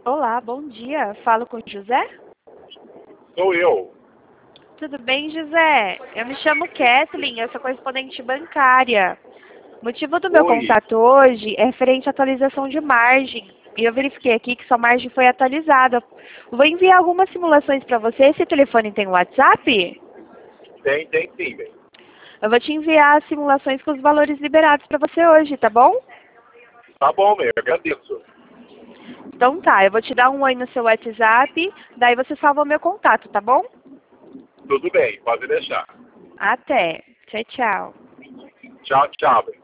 Olá, bom dia. Falo com o José? Sou eu. Tudo bem, José? Eu me chamo Kathleen, eu sou correspondente bancária. O motivo do meu Oi. contato hoje é referente à atualização de margem. E eu verifiquei aqui que sua margem foi atualizada. Vou enviar algumas simulações para você. Esse telefone tem WhatsApp? Tem sim, bem. Eu vou te enviar as simulações com os valores liberados para você hoje, tá bom? Tá bom, meu. Eu agradeço. Então tá, eu vou te dar um oi no seu WhatsApp, daí você salva o meu contato, tá bom? Tudo bem, pode deixar. Até. Tchau, tchau. Tchau, tchau, bem.